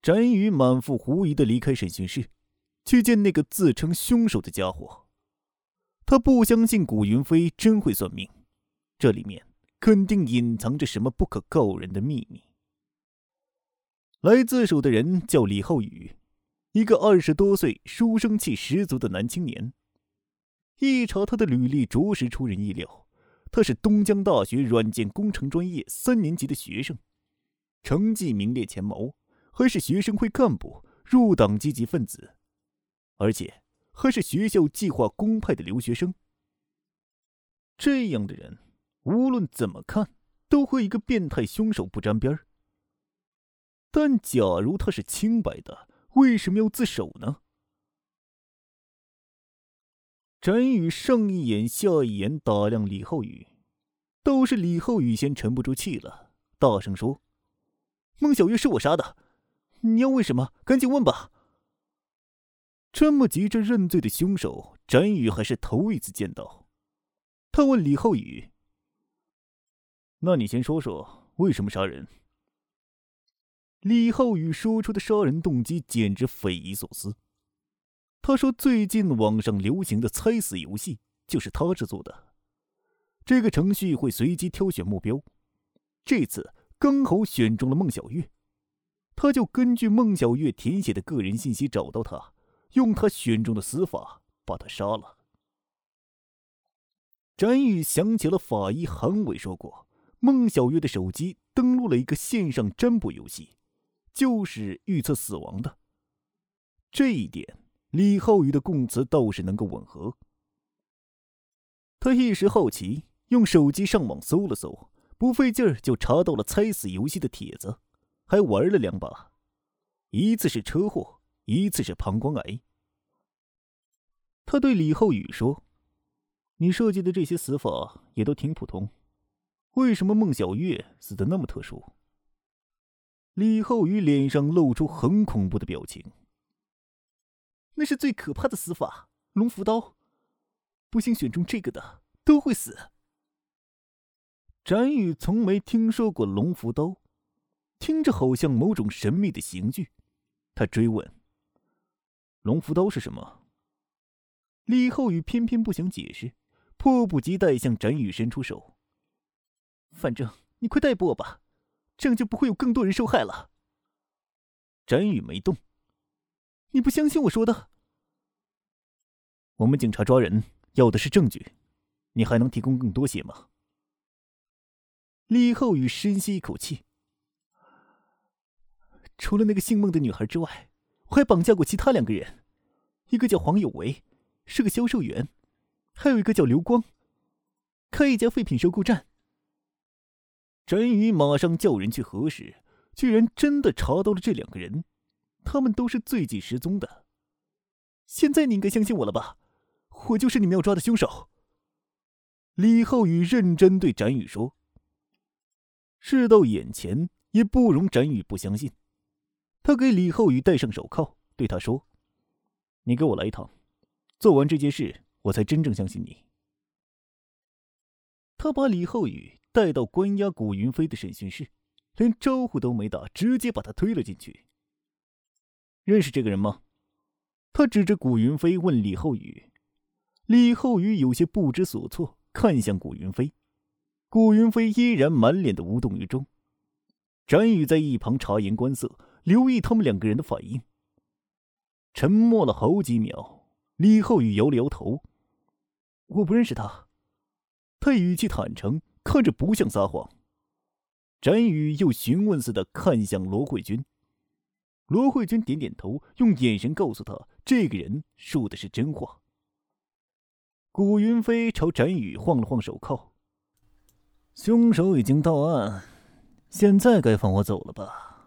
展宇满腹狐疑地离开审讯室，去见那个自称凶手的家伙。他不相信古云飞真会算命，这里面肯定隐藏着什么不可告人的秘密。来自首的人叫李浩宇，一个20多岁、书生气十足的男青年。一查他的履历，着实出人意料，他是东江大学软件工程专业3年级的学生，成绩名列前茅，还是学生会干部、入党积极分子，而且还是学校计划公派的留学生。这样的人，无论怎么看，都和一个变态凶手不沾边儿。但假如他是清白的，为什么要自首呢？展宇上一眼下一眼打量李浩宇，倒是李浩宇先沉不住气了，大声说：“孟小月是我杀的，你要问什么，赶紧问吧。”这么急着认罪的凶手，展宇还是头一次见到。他问李浩宇：“那你先说说为什么杀人？”李浩宇说出的杀人动机简直匪夷所思。他说最近网上流行的猜死游戏就是他制作的，这个程序会随机挑选目标，这次刚好选中了孟小月，他就根据孟小月填写的个人信息找到他，用他选中的死法把他杀了。展宇想起了法医韩伟说过，孟小月的手机登录了一个线上占卜游戏，就是预测死亡的。这一点李浩宇的供词倒是能够吻合。他一时好奇，用手机上网搜了搜，不费劲儿就查到了猜死游戏的帖子，还玩了2把，一次是车祸，一次是膀胱癌。他对李浩宇说：“你设计的这些死法也都挺普通，为什么孟小月死得那么特殊？”李浩宇脸上露出很恐怖的表情。那是最可怕的死法，龙符刀，不幸选中这个的都会死。展宇从没听说过龙符刀，听着好像某种神秘的刑具。他追问：“龙符刀是什么？”李浩宇偏偏不想解释，迫不及待向展宇伸出手：“反正你快逮捕我吧，这样就不会有更多人受害了。”展宇没动。“你不相信我说的？”“我们警察抓人要的是证据，你还能提供更多些吗？”李浩宇深吸一口气：“除了那个姓孟的女孩之外，我还绑架过其他2个人，一个叫黄有为，是个销售员，还有一个叫刘光，开一家废品收购站。”展宇马上叫人去核实，居然真的查到了这2个人，他们都是最近失踪的。现在你应该相信我了吧？我就是你们要抓的凶手。”李浩宇认真对展宇说。事到眼前，也不容展宇不相信。他给李浩宇戴上手铐，对他说：“你给我来一趟，做完这件事，我才真正相信你。”他把李浩宇带到关押古云飞的审讯室，连招呼都没打，直接把他推了进去。“认识这个人吗？”他指着古云飞问李浩宇。李浩宇有些不知所措，看向古云飞。古云飞依然满脸的无动于衷。展宇在一旁察言观色，留意他们2个人的反应。沉默了好几秒，李浩宇摇了摇头：“我不认识他。”他语气坦诚，看着不像撒谎。展宇又询问似的看向罗慧君。罗慧君点点头，用眼神告诉他，这个人说的是真话。古云飞朝展宇晃了晃手铐：“凶手已经到案，现在该放我走了吧？”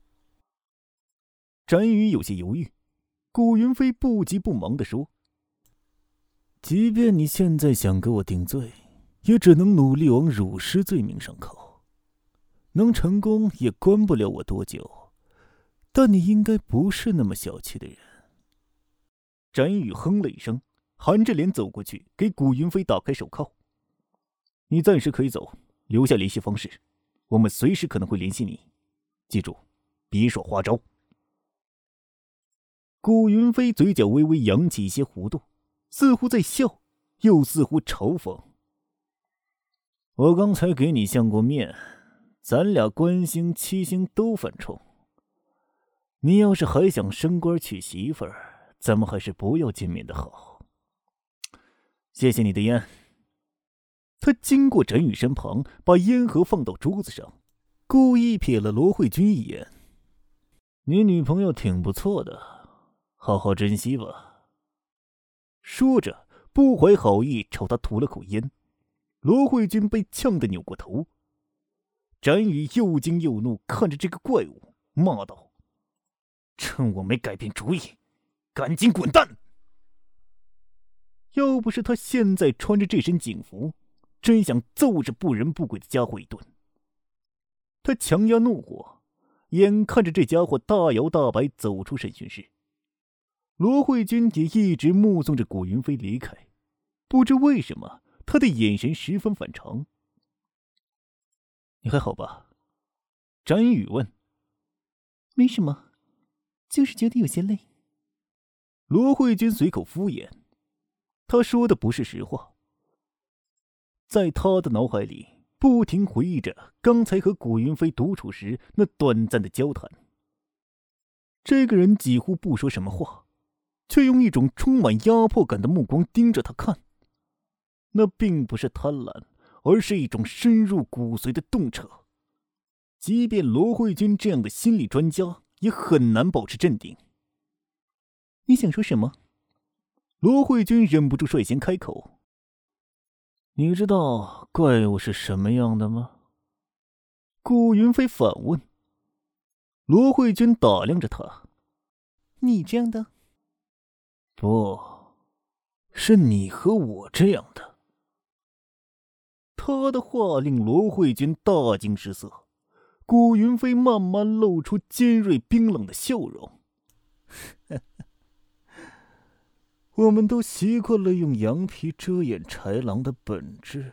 展宇有些犹豫。古云飞不急不忙地说：“即便你现在想给我定罪，也只能努力往辱尸罪名上靠，能成功也关不了我多久。但你应该不是那么小气的人。”展宇哼了一声，含着脸走过去，给古云飞打开手铐：“你暂时可以走，留下联系方式，我们随时可能会联系你。记住，别耍花招。” 古云飞嘴角微微扬起一些弧度，似乎在笑，又似乎嘲讽。我刚才给你相过面，咱俩官星七星都犯冲。你要是还想升官娶媳妇儿，咱们还是不要见面的好。谢谢你的烟。他经过展宇身旁，把烟盒放到桌子上，故意瞥了罗慧君一眼。你女朋友挺不错的，好好珍惜吧。说着，不怀好意朝他吐了口烟。罗慧君被呛得扭过头。展宇又惊又怒，看着这个怪物，骂道：趁我没改变主意，赶紧滚蛋！要不是他现在穿着这身警服，真想揍这不人不鬼的家伙一顿。他强压怒火，眼看着这家伙大摇大摆走出审讯室。罗慧君也一直目送着古云飞离开，不知为什么他的眼神十分反常。你还好吧？展宇问。 没什么，就是觉得有些累。 罗慧君随口敷衍，他说的不是实话。在他的脑海里不停回忆着刚才和古云飞独处时那短暂的交谈。这个人几乎不说什么话，却用一种充满压迫感的目光盯着他看。那并不是贪婪，而是一种深入骨髓的洞彻。即便罗慧君这样的心理专家，也很难保持镇定。 你想说什么？ 罗慧君忍不住率先开口。你知道怪物是什么样的吗？顾云飞反问。罗慧君打量着他。 你这样的？ 不，是你和我这样的。他的话令罗慧君大惊失色。顾云飞慢慢露出尖锐冰冷的笑容。我们都习惯了用羊皮遮掩豺狼的本质。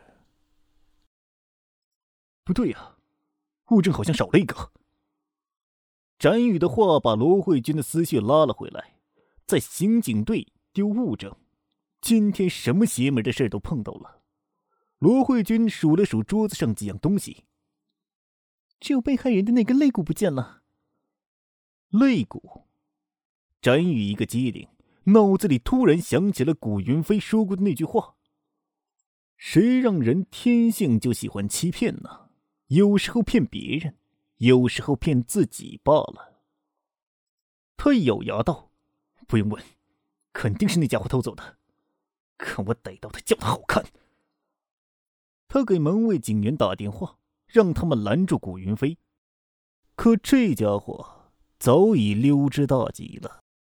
不对呀，物证好像少了一个。展宇的话把罗慧君的思绪拉了回来，在刑警队丢物证，今天什么邪门的事都碰到了。罗慧君数了数桌子上几样东西， 只有被害人的那根肋骨不见了。 肋骨？展宇一个机灵，脑子里突然想起了古云飞说过的那句话：谁让人天性就喜欢欺骗呢？有时候骗别人，有时候骗自己罢了。他咬牙道：不用问，肯定是那家伙偷走的，看我逮到他叫他好看。他给门卫警员打电话，让他们拦住古云飞，可这家伙早已溜之大吉了。